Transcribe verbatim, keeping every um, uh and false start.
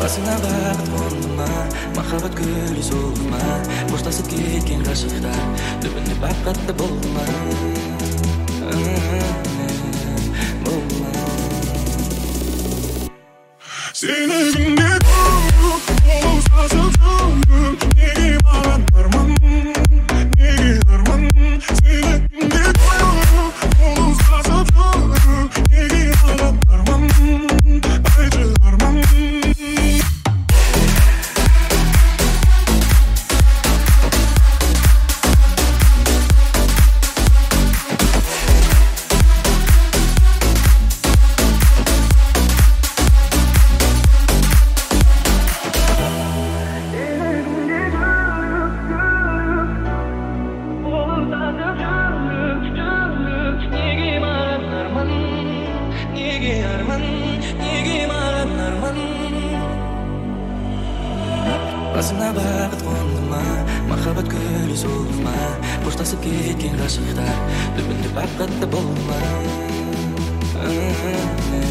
басыңа бақыт қонды ма, махаббат гүлі солды ма, қоштасып кеткен ғашықтар түбінде бақытты болды ма, болды ма. Seni günde korup olsa sözüm, neге маған арман, неге арман. Seni günde korup olsa sözüm, neге маған арман, айтшы арман. Басыңа бақыт қонды ма, махаббат гүлі солды ма, қоштасып кеткен ғашықтар түбінде бақытты болды ма.